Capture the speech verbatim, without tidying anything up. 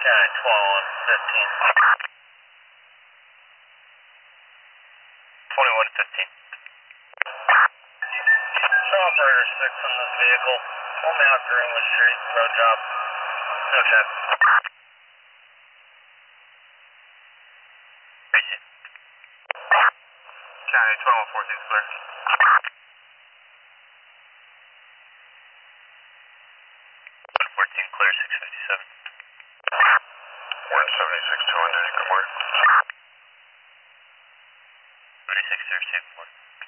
Channel twelve fifteen. twenty-one fifteen. Show operator six on this vehicle. Pull me out Greenwood Street, road job. No check. Appreciate it. Channel twelve fourteen clear. fourteen clear, six fifty-seven. one seventy-six, two hundred, good morning. seventy-six, zero, seven, one.